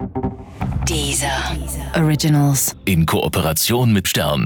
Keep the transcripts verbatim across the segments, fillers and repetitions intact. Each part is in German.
Deezer Originals. In Kooperation mit Stern.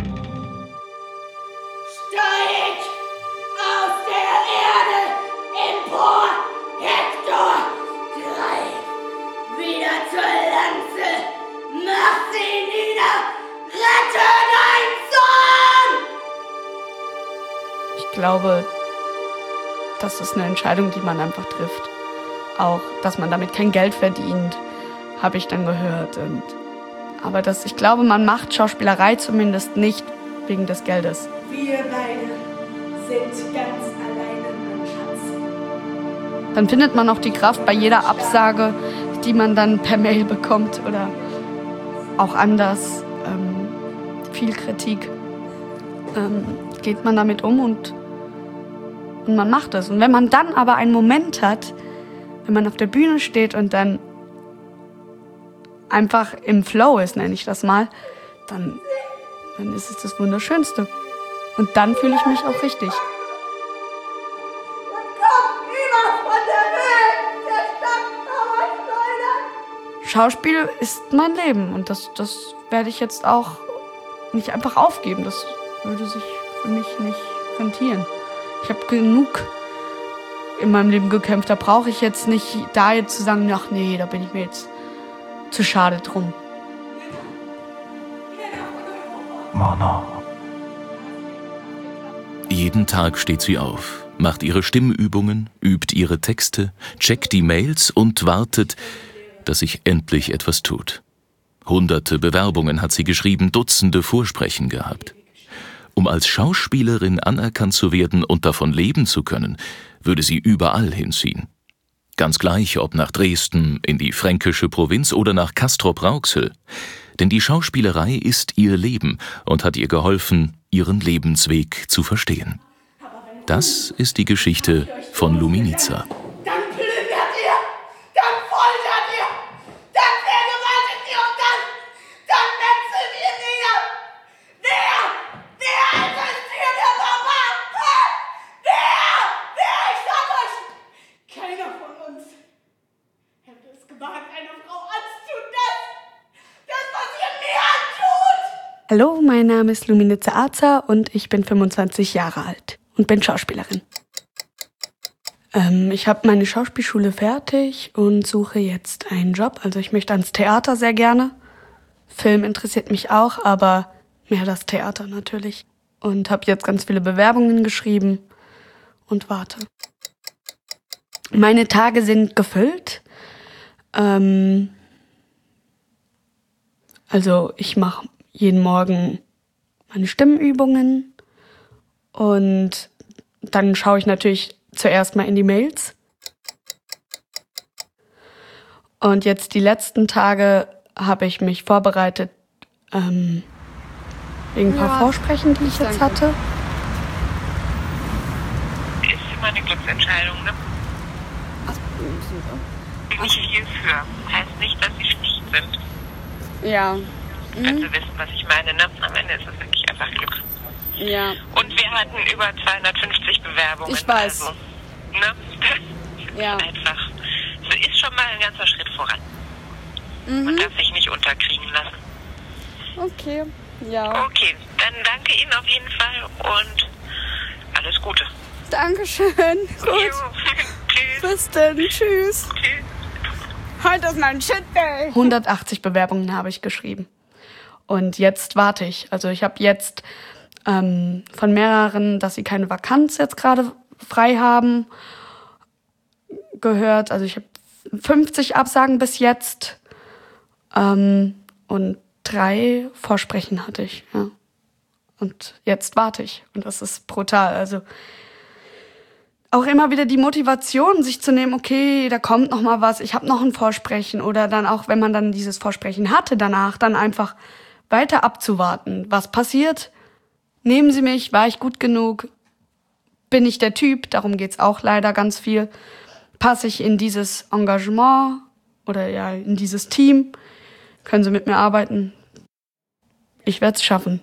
Steig aus der Erde empor, Hektor! Greif wieder zur Lanze, mach sie nieder, rette deinen Sohn! Ich glaube, das ist eine Entscheidung, die man einfach trifft. Auch, dass man damit kein Geld verdient, habe ich dann gehört. Und, aber das, ich glaube, man macht Schauspielerei zumindest nicht wegen des Geldes. Wir beide sind ganz alleine, mein Schatz. Dann findet man auch die Kraft bei jeder Absage, die man dann per Mail bekommt oder auch anders. Ähm, viel Kritik. Ähm, geht man damit um und, und man macht es. Und wenn man dann aber einen Moment hat, wenn man auf der Bühne steht und dann einfach im Flow ist, nenne ich das mal, dann, dann ist es das Wunderschönste. Und dann fühle ich mich auch richtig. Schauspiel ist mein Leben und das, das werde ich jetzt auch nicht einfach aufgeben. Das würde sich für mich nicht rentieren. Ich habe genug in meinem Leben gekämpft. Da brauche ich jetzt nicht da jetzt zu sagen, ach nee, da bin ich mir jetzt zu schade drum. Mona. Jeden Tag steht sie auf, macht ihre Stimmübungen, übt ihre Texte, checkt die Mails und wartet, dass sich endlich etwas tut. Hunderte Bewerbungen hat sie geschrieben, Dutzende Vorsprechen gehabt. Um als Schauspielerin anerkannt zu werden und davon leben zu können, würde sie überall hinziehen. Ganz gleich, ob nach Dresden, in die fränkische Provinz oder nach Castrop-Rauxel. Denn die Schauspielerei ist ihr Leben und hat ihr geholfen, ihren Lebensweg zu verstehen. Das ist die Geschichte von Luminica. Dann plündert ihr, dann foltert ihr, dann vergewaltigt ihr und dann, dann metzelt ihr nieder. Wer, wer also ist hier der Barbar? Ha? Wer, wer, ich sag euch, keiner von uns hätte es gewagt, einer Frau anzutun, das, das, was ihr mir antut. Hallo, mein Name ist Luminica Arza und ich bin fünfundzwanzig Jahre alt und bin Schauspielerin. Ähm, ich habe meine Schauspielschule fertig und suche jetzt einen Job. Also ich möchte ans Theater sehr gerne. Film interessiert mich auch, aber mehr das Theater natürlich. Und habe jetzt ganz viele Bewerbungen geschrieben und warte. Meine Tage sind gefüllt. Ähm, also ich mache jeden Morgen meine Stimmübungen und dann schaue ich natürlich zuerst mal in die Mails. Und jetzt die letzten Tage habe ich mich vorbereitet ähm, wegen ein paar ja, Vorsprechen, die ich jetzt hatte. Ist immer eine Glücksentscheidung, ne? Bin ich viel für. Heißt nicht, dass sie schlecht sind. Ja. Wenn Sie wissen, was ich meine, ne? Am Ende ist es wirklich einfach Glück. Ja. Und wir hatten über zweihundertfünfzig Bewerbungen. Ich weiß. Also, ne? Ja. Einfach. Es ist schon mal ein ganzer Schritt voran. Mhm. Man darf sich nicht unterkriegen lassen. Okay, ja. Okay, dann danke Ihnen auf jeden Fall und alles Gute. Dankeschön. Gut. Jo. Tschüss. Bis dann. Tschüss. Tschüss. Heute ist mein Shit-Day. hundertachtzig Bewerbungen habe ich geschrieben. Und jetzt warte ich. Also ich habe jetzt ähm, von mehreren, dass sie keine Vakanz jetzt gerade frei haben, gehört. Also ich habe fünfzig Absagen bis jetzt ähm, und drei Vorsprechen hatte ich. Ja. Und jetzt warte ich. Und das ist brutal. Also auch immer wieder die Motivation, sich zu nehmen, okay, da kommt noch mal was, ich habe noch ein Vorsprechen. Oder dann auch, wenn man dann dieses Vorsprechen hatte danach, dann einfach weiter abzuwarten. Was passiert? Nehmen Sie mich? War ich gut genug? Bin ich der Typ? Darum geht's auch leider ganz viel. Passe ich in dieses Engagement oder ja in dieses Team? Können Sie mit mir arbeiten? Ich werde es schaffen.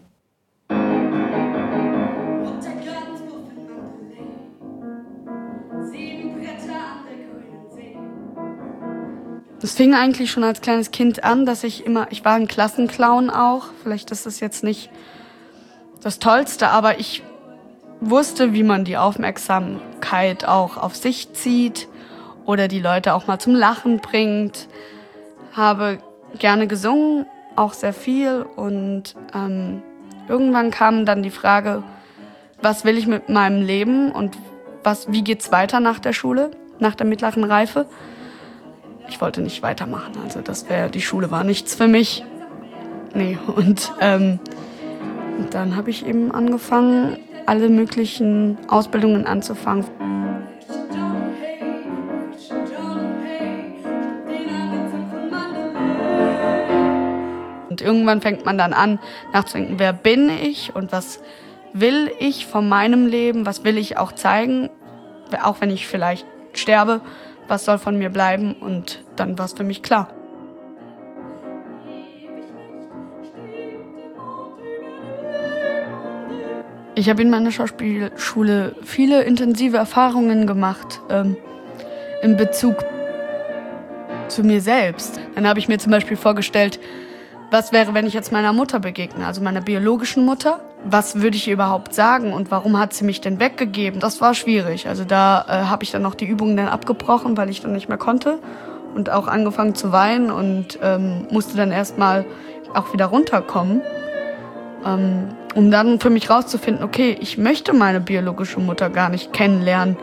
Es Es fing eigentlich schon als kleines Kind an, dass ich immer, ich war ein Klassenclown auch, vielleicht ist das jetzt nicht das Tollste, aber ich wusste, wie man die Aufmerksamkeit auch auf sich zieht oder die Leute auch mal zum Lachen bringt. Habe gerne gesungen, auch sehr viel und ähm, irgendwann kam dann die Frage, was will ich mit meinem Leben und was, wie geht's weiter nach der Schule, nach der mittleren Reife? Ich wollte nicht weitermachen, also das wäre, die Schule war nichts für mich. Nee, und, ähm, und dann habe ich eben angefangen, alle möglichen Ausbildungen anzufangen. Und irgendwann fängt man dann an, nachzudenken, wer bin ich und was will ich von meinem Leben, was will ich auch zeigen, auch wenn ich vielleicht sterbe, was soll von mir bleiben, und dann war es für mich klar. Ich habe in meiner Schauspielschule viele intensive Erfahrungen gemacht ähm, in Bezug zu mir selbst. Dann habe ich mir zum Beispiel vorgestellt, was wäre, wenn ich jetzt meiner Mutter begegne, also meiner biologischen Mutter? Was würde ich ihr überhaupt sagen und warum hat sie mich denn weggegeben? Das war schwierig. Also da äh, habe ich dann noch die Übungen dann abgebrochen, weil ich dann nicht mehr konnte und auch angefangen zu weinen und ähm, musste dann erstmal auch wieder runterkommen, ähm, um dann für mich rauszufinden, okay, ich möchte meine biologische Mutter gar nicht kennenlernen.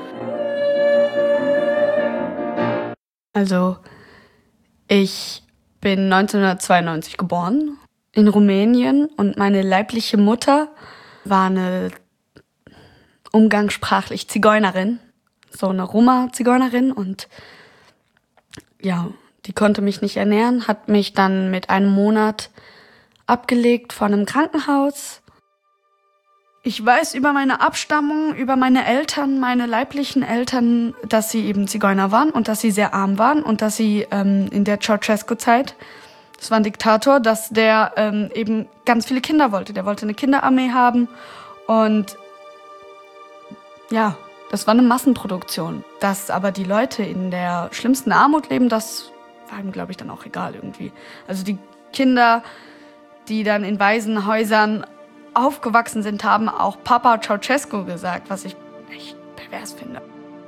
Also ich bin neunzehnhundertzweiundneunzig geboren in Rumänien und meine leibliche Mutter war eine umgangssprachlich Zigeunerin, so eine Roma-Zigeunerin, und ja, die konnte mich nicht ernähren, hat mich dann mit einem Monat abgelegt von einem Krankenhaus. Ich weiß über meine Abstammung, über meine Eltern, meine leiblichen Eltern, dass sie eben Zigeuner waren und dass sie sehr arm waren und dass sie ähm, in der Ceausescu-Zeit, das war ein Diktator, dass der ähm, eben ganz viele Kinder wollte. Der wollte eine Kinderarmee haben und ja, das war eine Massenproduktion. Dass aber die Leute in der schlimmsten Armut leben, das war ihm, glaube ich, dann auch egal irgendwie. Also die Kinder, die dann in Waisenhäusern aufgewachsen sind, haben auch Papa Ceausescu gesagt, was ich echt pervers finde.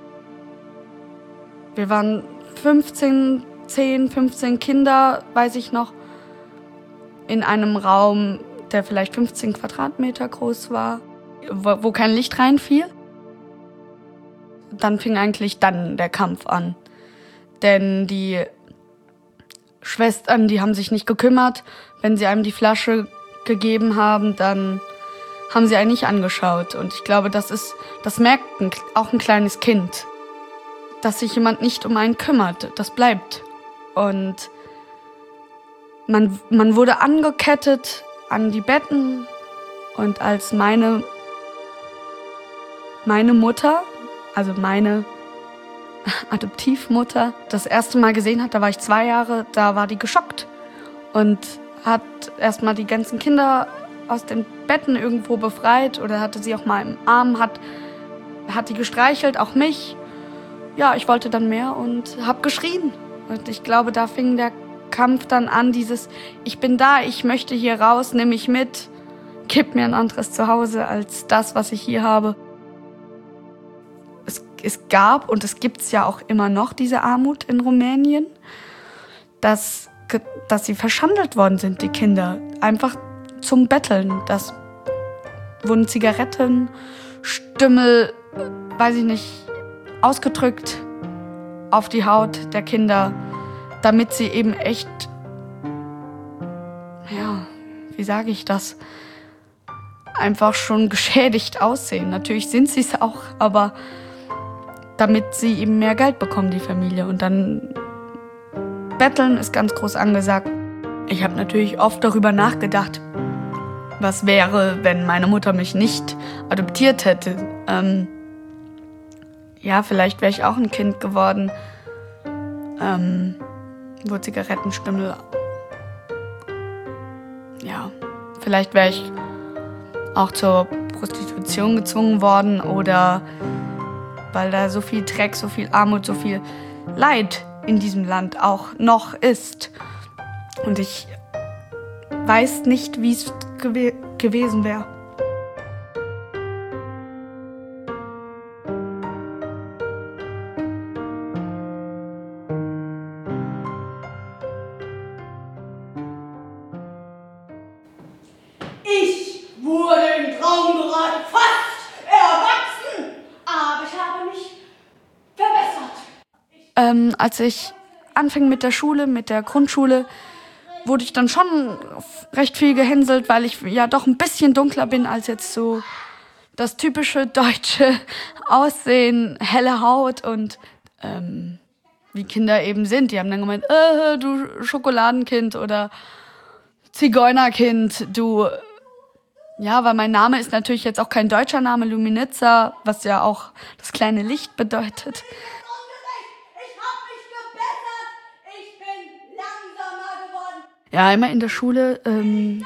Wir waren fünfzehn, zehn, fünfzehn Kinder, weiß ich noch, in einem Raum, der vielleicht fünfzehn Quadratmeter groß war, wo, wo kein Licht reinfiel. Dann fing eigentlich dann der Kampf an. Denn die Schwestern, die haben sich nicht gekümmert. Wenn sie einem die Flasche gegeben haben, dann haben sie einen nicht angeschaut. Und ich glaube, das ist, das merkt ein, auch ein kleines Kind, dass sich jemand nicht um einen kümmert. Das bleibt. Und man, man wurde angekettet an die Betten. Und als meine, meine Mutter, also meine Adoptivmutter, das erste Mal gesehen hat, da war ich zwei Jahre, da war die geschockt. Und hat erstmal die ganzen Kinder aus den Betten irgendwo befreit oder hatte sie auch mal im Arm, hat, hat die gestreichelt, auch mich. Ja, ich wollte dann mehr und habe geschrien. Und ich glaube, da fing der Kampf dann an, dieses, ich bin da, ich möchte hier raus, nimm mich mit, gib mir ein anderes Zuhause als das, was ich hier habe. Es, es gab und es gibt es ja auch immer noch diese Armut in Rumänien, dass dass sie verschandelt worden sind, die Kinder, einfach zum Betteln. Das wurden Zigaretten, Stümmel, weiß ich nicht, ausgedrückt auf die Haut der Kinder, damit sie eben echt, ja, wie sage ich das, einfach schon geschädigt aussehen. Natürlich sind sie es auch, aber damit sie eben mehr Geld bekommen, die Familie. Und dann Betteln ist ganz groß angesagt. Ich habe natürlich oft darüber nachgedacht, was wäre, wenn meine Mutter mich nicht adoptiert hätte. Ähm, ja, vielleicht wäre ich auch ein Kind geworden, ähm, wo Zigarettenstümmel. Ja, vielleicht wäre ich auch zur Prostitution gezwungen worden oder weil da so viel Dreck, so viel Armut, so viel Leid in diesem Land auch noch ist. Und ich weiß nicht, wie es gew- gewesen wäre. Ich wurde im Traum gerade fast erwachsen, aber ich habe mich verbessert. Ähm, als ich anfing mit der Schule, mit der Grundschule, wurde ich dann schon recht viel gehänselt, weil ich ja doch ein bisschen dunkler bin als jetzt so das typische deutsche Aussehen, helle Haut und ähm, wie Kinder eben sind. Die haben dann gemeint, äh, du Schokoladenkind oder Zigeunerkind, du... Ja, weil mein Name ist natürlich jetzt auch kein deutscher Name, Luminitza, was ja auch das kleine Licht bedeutet. Ich habe mich gebessert. Ich bin langsamer geworden. Ja, immer in der Schule ähm,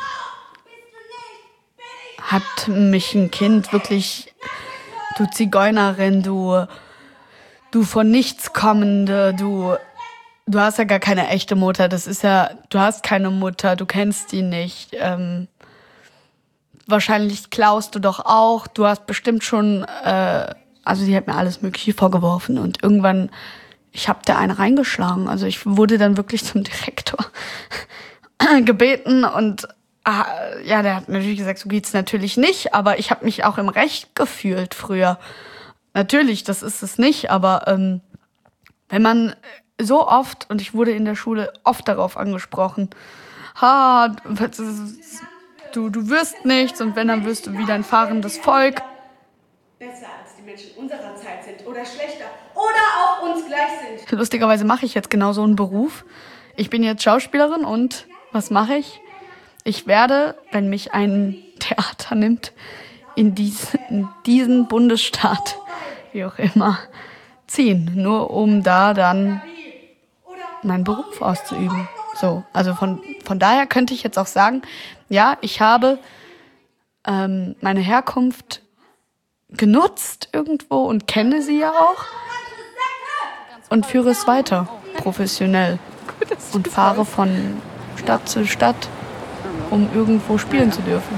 hat mich ein Kind wirklich, du Zigeunerin, du, du von nichts kommende, du, du hast ja gar keine echte Mutter, das ist ja, du hast keine Mutter, du kennst die nicht, ähm, wahrscheinlich klaust du doch auch, du hast bestimmt schon, äh, also die hat mir alles Mögliche vorgeworfen und irgendwann, ich habe da eine reingeschlagen, also ich wurde dann wirklich zum Direktor gebeten und ah, ja, der hat natürlich gesagt, so geht's natürlich nicht, aber ich habe mich auch im Recht gefühlt früher. Natürlich, das ist es nicht, aber ähm, wenn man so oft, und ich wurde in der Schule oft darauf angesprochen, ha, du, du wirst nichts und wenn, dann wirst du wieder ein fahrendes Volk. Besser als die Menschen unserer Zeit sind oder schlechter oder auch uns gleich sind. Lustigerweise mache ich jetzt genau so einen Beruf. Ich bin jetzt Schauspielerin und was mache ich? Ich werde, wenn mich ein Theater nimmt, in, dies, in diesen Bundesstaat, wie auch immer, ziehen. Nur um da dann meinen Beruf auszuüben. So, also von, von daher könnte ich jetzt auch sagen, ja, ich habe ähm, meine Herkunft genutzt irgendwo und kenne sie ja auch und führe es weiter, professionell. Und fahre von Stadt zu Stadt, um irgendwo spielen zu dürfen.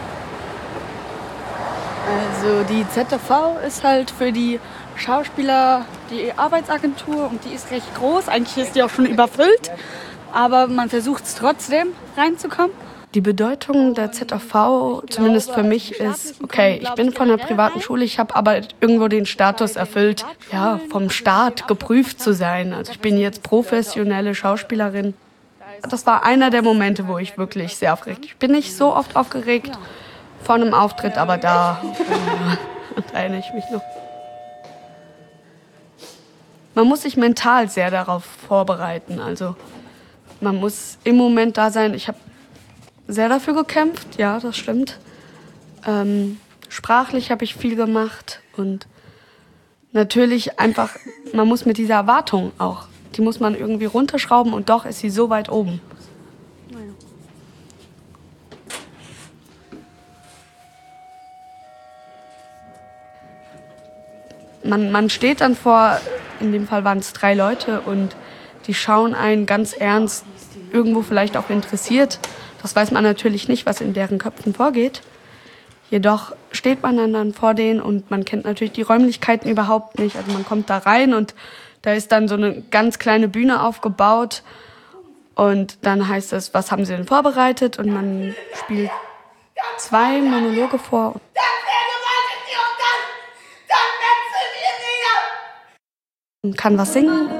Also die Z T V ist halt für die Schauspieler die Arbeitsagentur und die ist recht groß. Eigentlich ist die auch schon überfüllt, aber man versucht es trotzdem reinzukommen. Die Bedeutung der Z T V, zumindest für mich, ist, okay, ich bin von einer privaten Schule, ich habe aber irgendwo den Status erfüllt, ja, vom Staat geprüft zu sein. Also ich bin jetzt professionelle Schauspielerin. Das war einer der Momente, wo ich wirklich sehr aufgeregt bin. Ich bin nicht so oft aufgeregt vor einem Auftritt, aber da, äh, da erinnere ich mich noch. Man muss sich mental sehr darauf vorbereiten. Also man muss im Moment da sein. Ich habe sehr dafür gekämpft, ja, das stimmt. Ähm, sprachlich habe ich viel gemacht und natürlich einfach, man muss mit dieser Erwartung auch, die muss man irgendwie runterschrauben und doch ist sie so weit oben. Man, man steht dann vor, in dem Fall waren es drei Leute und die schauen einen ganz ernst, irgendwo vielleicht auch interessiert. Das weiß man natürlich nicht, was in deren Köpfen vorgeht. Jedoch steht man dann, dann vor denen und man kennt natürlich die Räumlichkeiten überhaupt nicht. Also man kommt da rein und da ist dann so eine ganz kleine Bühne aufgebaut. Und dann heißt es, was haben Sie denn vorbereitet? Und man spielt zwei Monologe vor. Dann vergewaltigt ihr und dann, dann metzeln wir näher. Und kann was singen.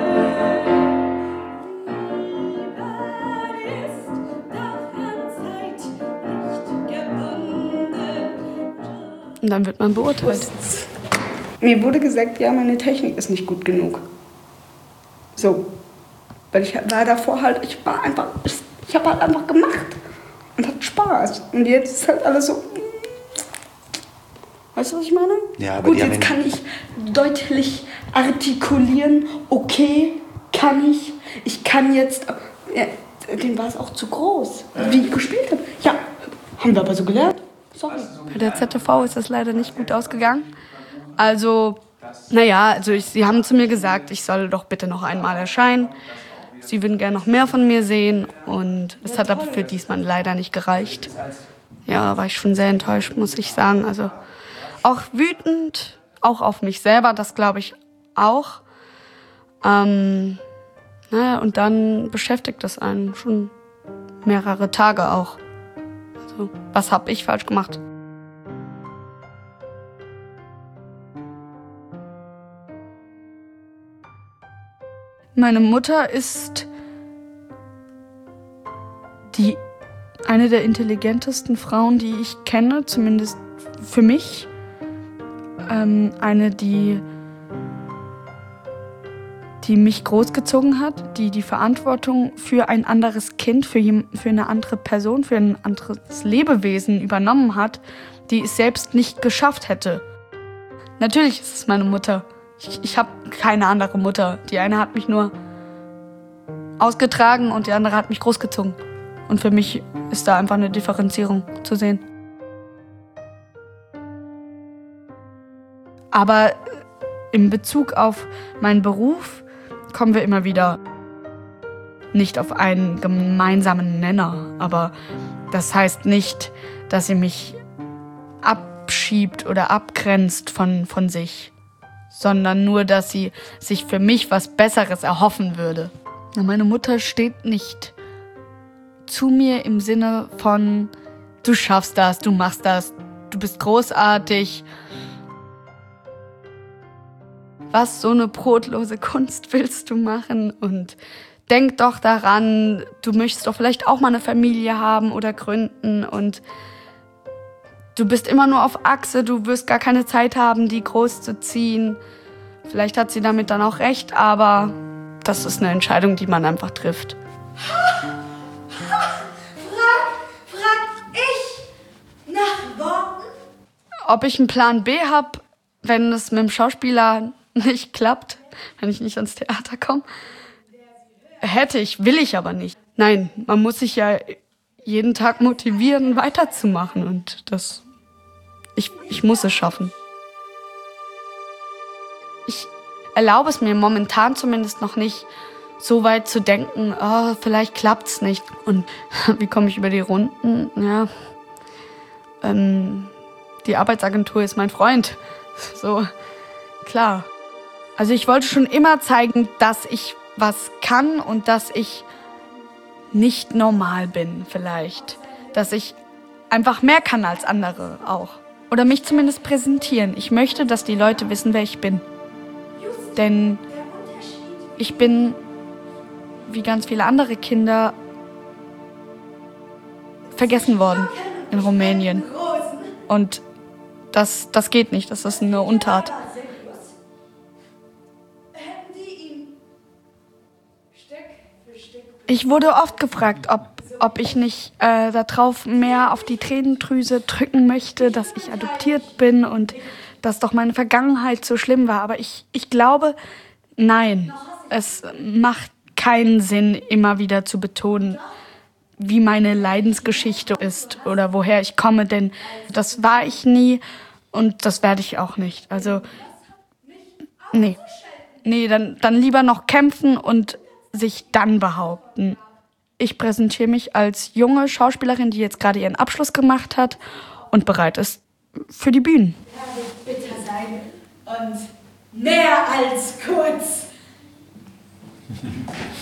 Und dann wird man beurteilt. Mir wurde gesagt, ja, meine Technik ist nicht gut genug. So. Weil ich war davor halt, ich war einfach, ich, ich habe halt einfach gemacht. Und hat Spaß. Und jetzt ist halt alles so. Weißt du, was ich meine? Ja, aber gut, die haben jetzt ja- kann ich deutlich artikulieren. Okay, kann ich. Ich kann jetzt. Ja, dem war es auch zu groß, wie ich gespielt habe. Ja, haben wir aber so gelernt. Sorry. Bei der Z T V ist das leider nicht gut ausgegangen. Also Naja, also ich, sie haben zu mir gesagt, ich soll doch bitte noch einmal erscheinen. Sie würden gerne noch mehr von mir sehen und es hat aber für diesmal leider nicht gereicht. Ja, war ich schon sehr enttäuscht, muss ich sagen. Also auch wütend, auch auf mich selber, das glaube ich auch. Ähm, naja, und dann beschäftigt das einen schon mehrere Tage auch. Also, was habe ich falsch gemacht? Meine Mutter ist die eine der intelligentesten Frauen, die ich kenne, zumindest für mich. Ähm, eine, die, die mich großgezogen hat, die die Verantwortung für ein anderes Kind, für, jem, für eine andere Person, für ein anderes Lebewesen übernommen hat, die es selbst nicht geschafft hätte. Natürlich ist es meine Mutter. Ich, ich habe keine andere Mutter. Die eine hat mich nur ausgetragen und die andere hat mich großgezogen. Und für mich ist da einfach eine Differenzierung zu sehen. Aber in Bezug auf meinen Beruf kommen wir immer wieder nicht auf einen gemeinsamen Nenner. Aber das heißt nicht, dass sie mich abschiebt oder abgrenzt von, von sich, sondern nur, dass sie sich für mich was Besseres erhoffen würde. Meine Mutter steht nicht zu mir im Sinne von, du schaffst das, du machst das, du bist großartig. Was, so eine brotlose Kunst willst du machen? Und denk doch daran, du möchtest doch vielleicht auch mal eine Familie haben oder gründen und du bist immer nur auf Achse, du wirst gar keine Zeit haben, die groß zu ziehen. Vielleicht hat sie damit dann auch recht, aber das ist eine Entscheidung, die man einfach trifft. Frag, frag ich nach Worten? Ob ich einen Plan B habe, wenn es mit dem Schauspieler nicht klappt, wenn ich nicht ans Theater komme? Hätte ich, will ich aber nicht. Nein, man muss sich ja jeden Tag motivieren, weiterzumachen und das, ich, ich muss es schaffen. Ich erlaube es mir momentan zumindest noch nicht, so weit zu denken, oh, vielleicht klappt's nicht. Und wie komme ich über die Runden? Ja, ähm, die Arbeitsagentur ist mein Freund. So, klar. Also ich wollte schon immer zeigen, dass ich was kann und dass ich nicht normal bin vielleicht. Dass ich einfach mehr kann als andere auch. Oder mich zumindest präsentieren. Ich möchte, dass die Leute wissen, wer ich bin. Denn ich bin, wie ganz viele andere Kinder, vergessen worden in Rumänien. Und das, das geht nicht, das ist eine Untat. Ich wurde oft gefragt, ob, ob ich nicht äh, darauf mehr auf die Tränendrüse drücken möchte, dass ich adoptiert bin und dass doch meine Vergangenheit so schlimm war. Aber ich, ich glaube, nein, es macht keinen Sinn, immer wieder zu betonen, wie meine Leidensgeschichte ist oder woher ich komme, denn das war ich nie und das werde ich auch nicht. Also, nee, nee, dann, dann lieber noch kämpfen und sich dann behaupten. Ich präsentiere mich als junge Schauspielerin, die jetzt gerade ihren Abschluss gemacht hat und bereit ist für die Bühnen. Ja, wird bitter sein und mehr als kurz.